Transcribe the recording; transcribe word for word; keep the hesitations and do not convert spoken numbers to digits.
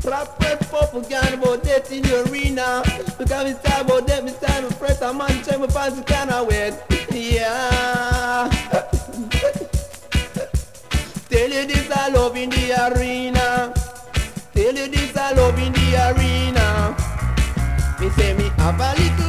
Rap rap pop again about that in the arena. Because we start about that, we start with press a man check my fancy kind of weird. Yeah. Tell you this I love in the arena. Tell you this I love in the arena. Me say me have a little